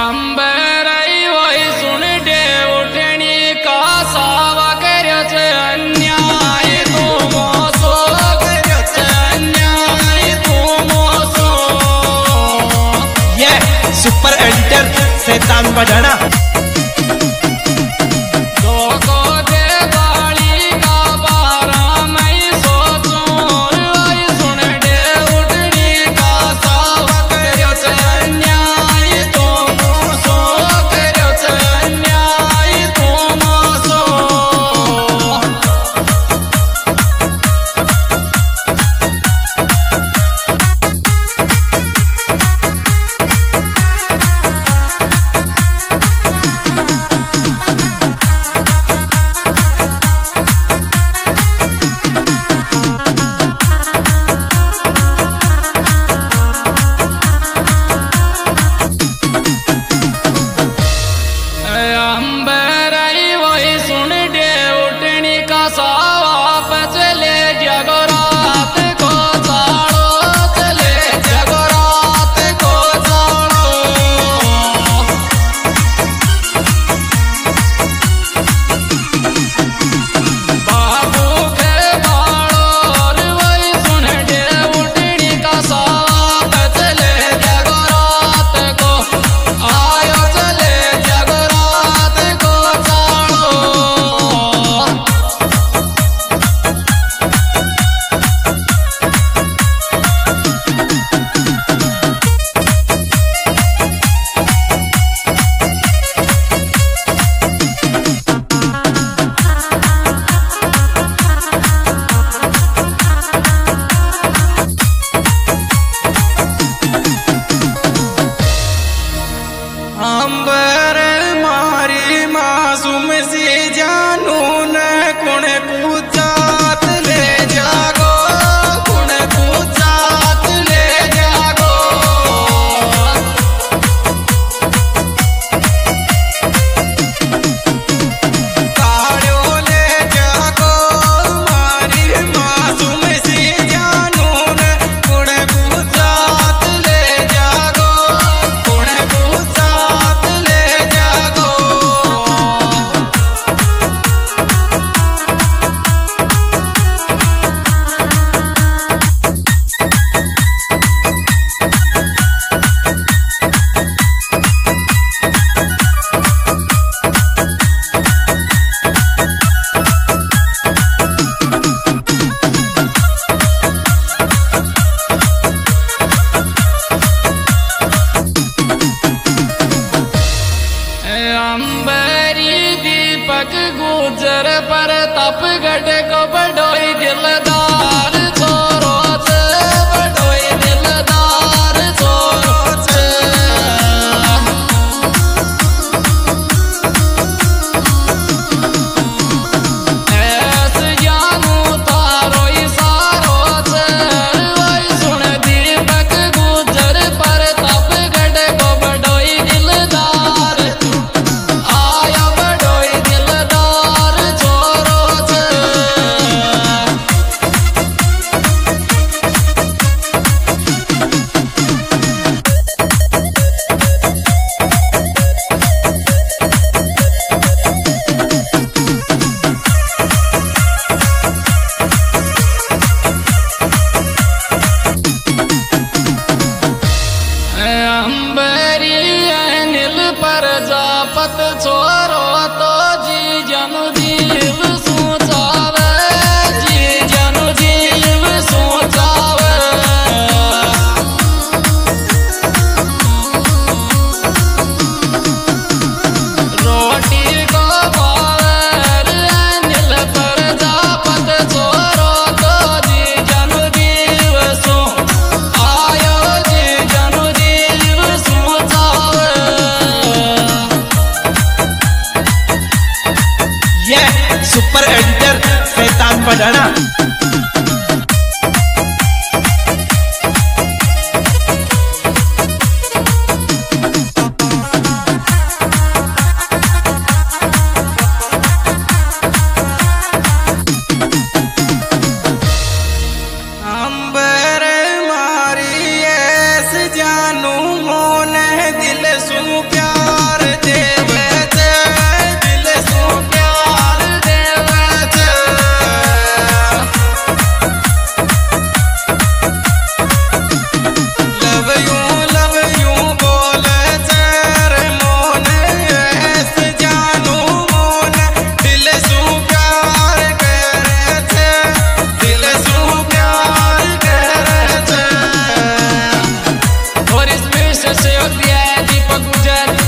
अंबरई वही सुन दे उठनी का सावा कर्यो छे अन्याय तू मोसो कर्यो छे अन्याय तू मोसो। ये सुपर एडिटर शैतान बढ़ाना गुजर पर तप गढ़ को बड़ोई दिलदार छोरो छे बड़ोई दिलदार छोरो छे। ऐस जानू तारो इशारो छे वही सुन दीपक गुजर पर तप गढ़ को बड़ोई दिलदार आया बड़ोई दिलदार छोरो छे। अंबरी नील पर जापत छोरो तो जी जनु जीव सोचावे जी जनु जीव सोचावे। रोटी को पावर नील पर जापत छोरो तो जी जनु जीव सो आयो जी जनु जीव सोचावे। ये सुपर एडिटर शैतान बढ़ाना अंबर मारी ऐस जानू मोने दिल सु प्यार दीपक गुजर